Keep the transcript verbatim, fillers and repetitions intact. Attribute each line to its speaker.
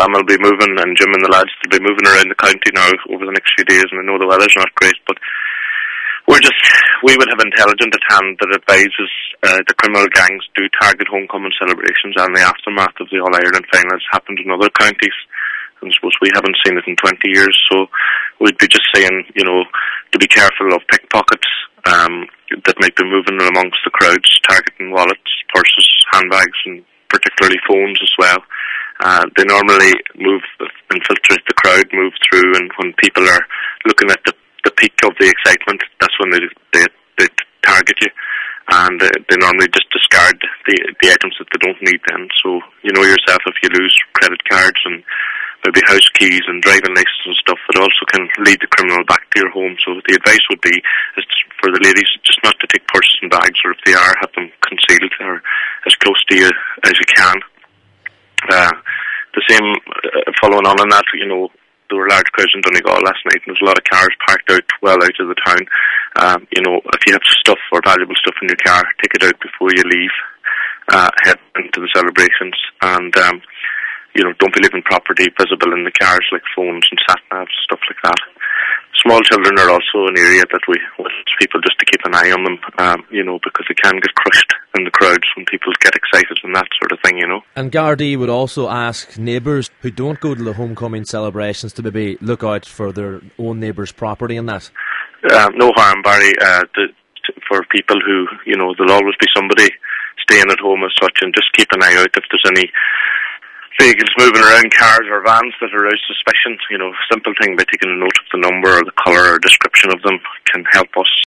Speaker 1: Sam will be moving, and Jim and the lads will be moving around the county now over the next few days, and I know the weather's not great, but we're just, we would have intelligence at hand that advises uh, the criminal gangs do target homecoming celebrations, and the aftermath of the All-Ireland final has happened in other counties, and I suppose we haven't seen it in twenty years, so we'd be just saying, you know, to be careful of pickpockets um, that might be moving amongst the crowds, targeting wallets, purses, handbags, and particularly phones as well. Uh, they normally move, infiltrate the crowd, move through, and when people are looking at the, the peak of the excitement, that's when they they, they target you, and uh, they normally just discard the the items that they don't need then. So you know yourself, if you lose credit cards and maybe house keys and driving licenses and stuff, it also can lead the criminal back to your home. So the advice would be is for the ladies just not to take purses and bags, or if they are, have them concealed or as close to you as you can. Uh, the same, uh, following on on that, you know, there were large crowds in Donegal last night, and there was a lot of cars parked out well out of the town. Um, you know, if you have stuff or valuable stuff in your car, take it out before you leave, uh, head into the celebrations, and um, you know, don't be leaving property visible in the cars like phones and sat navs, stuff like that. Small children are also an area that we want people just to keep an eye on them, um, you know, because they can get crushed in the crowds when people get excited and that sort of thing, you know.
Speaker 2: And Gardaí would also ask neighbours who don't go to the homecoming celebrations to maybe look out for their own neighbours' property and that.
Speaker 1: Um, no harm, Barry, uh, to, to, for people who, you know, there'll always be somebody staying at home as such, and just keep an eye out if there's any vehicles moving around, cars or vans that arouse suspicion. You know, simple thing by taking a note of the number or the colour or description of them can help us